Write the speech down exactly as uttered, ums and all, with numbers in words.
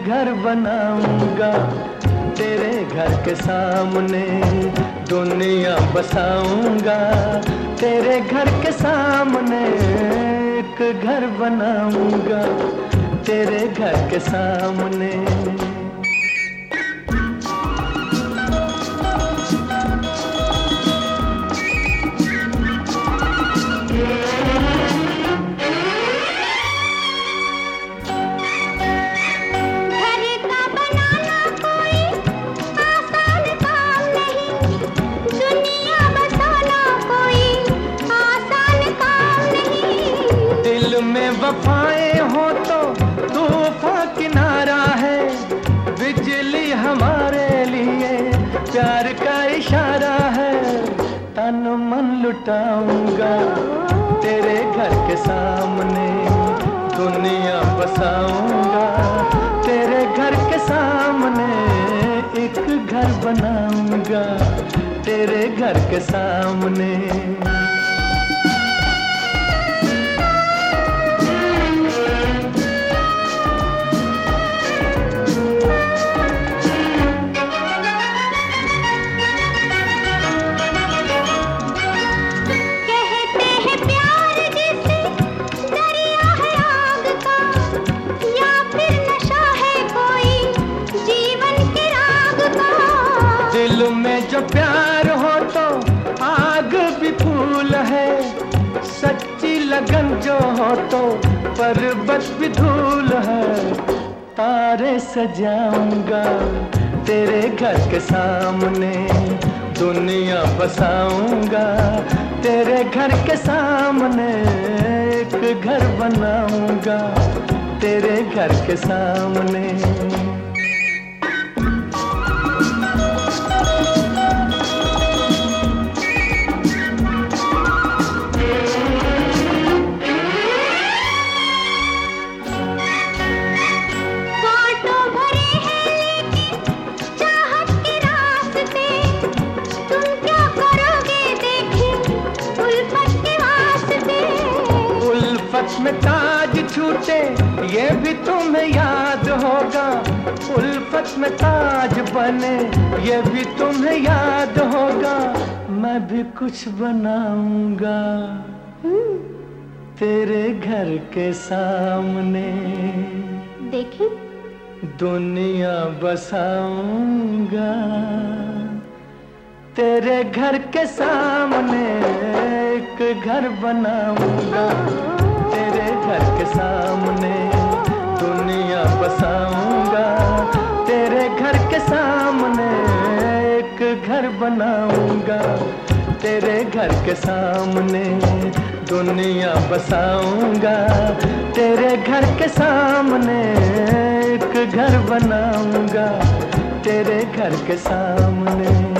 घर बनाऊंगा, तेरे घर के सामने दुनिया बसाऊंगा, तेरे घर के सामने एक घर बनाऊंगा, तेरे घर के सामने। में वफाएं हो तो तूफान किनारा है, बिजली हमारे लिए प्यार का इशारा है। तन मन लुटाऊंगा, तेरे घर के सामने दुनिया बसाऊंगा, तेरे घर के सामने एक घर बनाऊंगा, तेरे घर के सामने। दिल में जो प्यार हो तो आग भी फूल है, सच्ची लगन जो हो तो पर्वत भी धूल है। तारे सजाऊंगा, तेरे घर के सामने दुनिया बसाऊंगा, तेरे घर के सामने एक घर बनाऊंगा, तेरे घर के सामने। में ताज छूटे ये भी तुम्हें याद होगा, उल्फत में ताज बने ये भी तुम्हें याद होगा। मैं भी कुछ बनाऊंगा, तेरे घर के सामने देखी दुनिया बसाऊंगा, तेरे घर के सामने एक घर बनाऊंगा, तेरे घर के सामने दुनिया बसाऊंगा, तेरे घर के सामने एक घर बनाऊंगा, तेरे घर के सामने दुनिया बसाऊंगा, तेरे घर के सामने एक घर बनाऊंगा, तेरे घर के सामने।